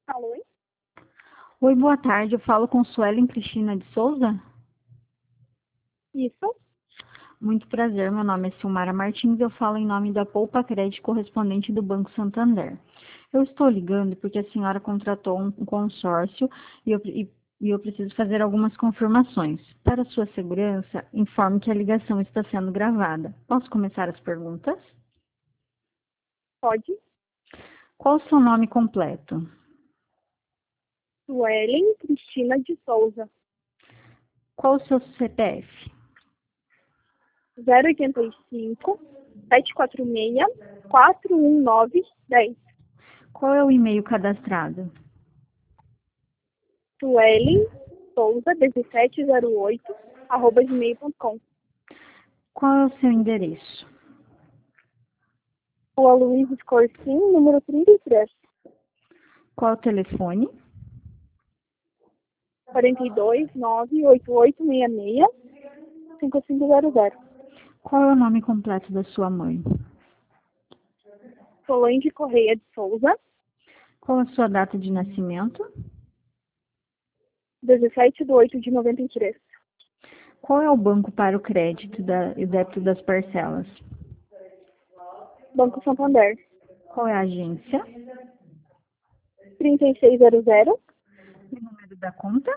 Alô? Oi, boa tarde. Eu falo com Suelen Cristina de Souza. Isso? Muito prazer, meu nome é Silmara Martins. Eu falo em nome da Poupa Crédito correspondente do Banco Santander. Eu estou ligando porque a senhora contratou um consórcio e eu preciso fazer algumas confirmações. Para sua segurança, informe que a ligação está sendo gravada. Posso começar as perguntas? Pode. Qual o seu nome completo? Suelen Cristina de Souza. Qual o seu CPF? 085 746 419 10. Qual é o e-mail cadastrado? Suelen Souza 1708 @gmail.com. Qual é o seu endereço? Rua Luiz Escorcim, número 33. Qual é o telefone? 42 98866 5500. Qual é o nome completo da sua mãe? Solange Correia de Souza, Qual a sua data de nascimento? 17/8/93. Qual é o banco para o crédito e débito das parcelas? Banco Santander. Qual é a agência? 3600 E o número da conta?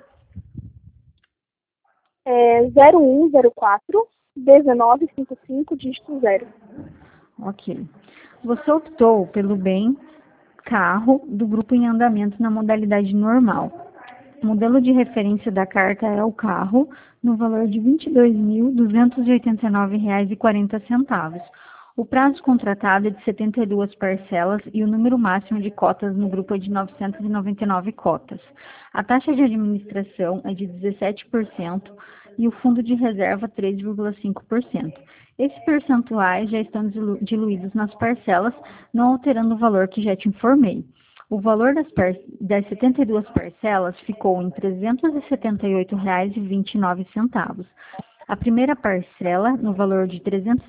0104 1955 dígito 0. Ok. Você optou pelo bem carro do grupo em andamento na modalidade normal. O modelo de referência da carta é o carro, no valor de R$ 22.289,40. O prazo contratado é de 72 parcelas e o número máximo de cotas no grupo é de 999 cotas. A taxa de administração é de 17% e o fundo de reserva 3,5%. Esses percentuais já estão diluídos nas parcelas, não alterando o valor que já te informei. O valor das 72 parcelas ficou em R$ 378,29. A primeira parcela, no valor de R$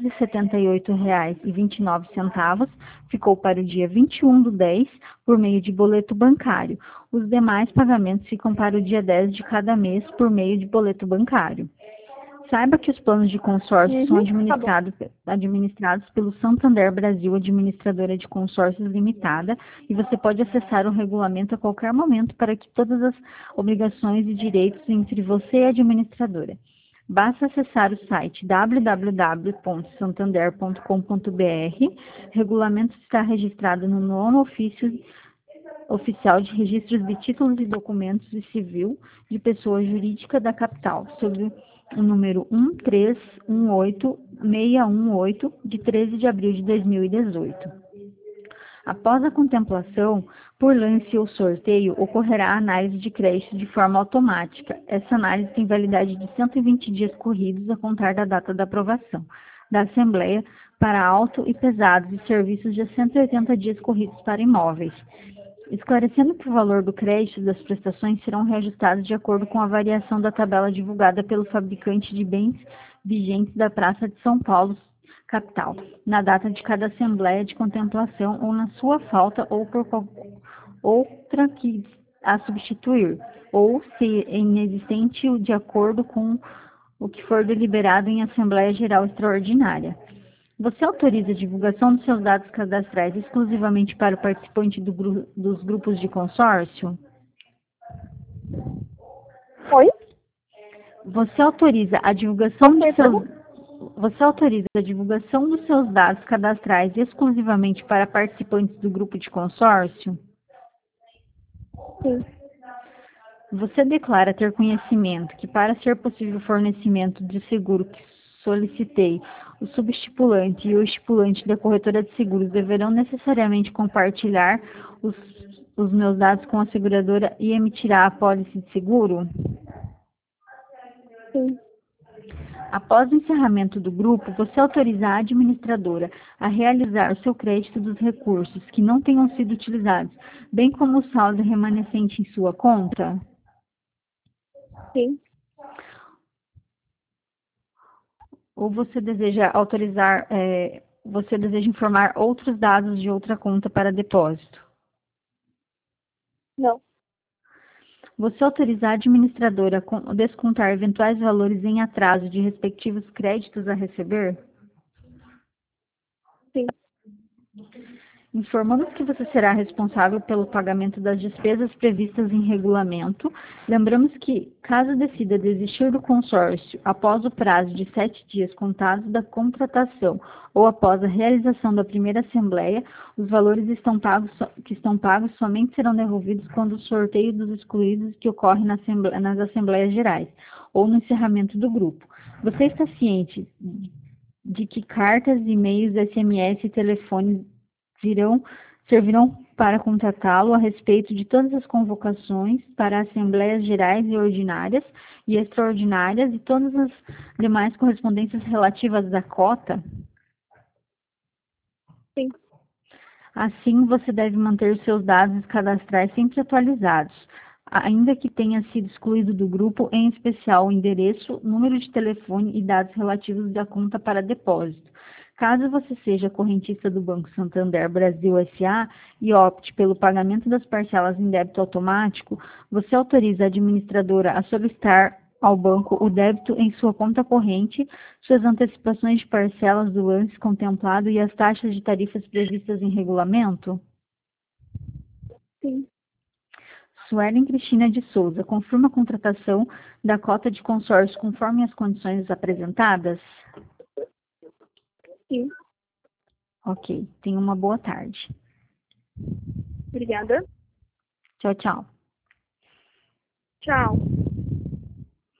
378,29, ficou para o dia 21/10 por meio de boleto bancário. Os demais pagamentos ficam para o dia 10 de cada mês por meio de boleto bancário. Saiba que os planos de consórcio são Tá bom. administrados pelo Santander Brasil Administradora de Consórcios Limitada e você pode acessar o regulamento a qualquer momento para que todas as obrigações e direitos entre você e a administradora. Basta acessar o site www.santander.com.br. Regulamento está registrado no nono ofício oficial de registros de títulos e documentos de civil de pessoa jurídica da capital, sob o número 1318618, de 13 de abril de 2018. Após a contemplação, por lance ou sorteio, ocorrerá a análise de crédito de forma automática. Essa análise tem validade de 120 dias corridos a contar da data da aprovação da Assembleia para auto e pesados e serviços de 180 dias corridos para imóveis, esclarecendo que o valor do crédito das prestações serão reajustados de acordo com a variação da tabela divulgada pelo fabricante de bens vigentes da Praça de São Paulo, capital, na data de cada assembleia de contemplação ou na sua falta ou por outra que a substituir, ou se inexistente de acordo com o que for deliberado em Assembleia Geral Extraordinária. Você autoriza a divulgação dos seus dados cadastrais exclusivamente para o participante dos grupos de consórcio? Oi? Você autoriza a divulgação dos seus dados cadastrais exclusivamente para participantes do grupo de consórcio? Sim. Você declara ter conhecimento que, para ser possível o fornecimento de seguro que solicitei, o subestipulante e o estipulante da corretora de seguros deverão necessariamente compartilhar os meus dados com a seguradora e emitirá a apólice de seguro? Sim. Após o encerramento do grupo, você autoriza a administradora a realizar o seu crédito dos recursos que não tenham sido utilizados, bem como o saldo remanescente em sua conta? Sim. Ou você deseja você deseja informar outros dados de outra conta para depósito? Não. Você autoriza a administradora a descontar eventuais valores em atraso de respectivos créditos a receber? Sim. Informamos que você será responsável pelo pagamento das despesas previstas em regulamento. Lembramos que, caso decida desistir do consórcio após o prazo de 7 dias contados da contratação ou após a realização da primeira assembleia, os valores que estão pagos somente serão devolvidos quando o sorteio dos excluídos que ocorre nas assembleias gerais ou no encerramento do grupo. Você está ciente de que cartas, e-mails, SMS e telefones servirão para contatá-lo a respeito de todas as convocações para assembleias gerais e ordinárias e extraordinárias e todas as demais correspondências relativas à cota? Sim. Assim, você deve manter seus dados cadastrais sempre atualizados, ainda que tenha sido excluído do grupo, em especial o endereço, número de telefone e dados relativos à conta para depósito. Caso você seja correntista do Banco Santander Brasil S.A. e opte pelo pagamento das parcelas em débito automático, você autoriza a administradora a solicitar ao banco o débito em sua conta corrente, suas antecipações de parcelas do lance contemplado e as taxas de tarifas previstas em regulamento? Sim. Suelen Cristina de Souza, confirma a contratação da cota de consórcio conforme as condições apresentadas? Sim. Ok, tenha uma boa tarde. Obrigada. Tchau, tchau. Tchau.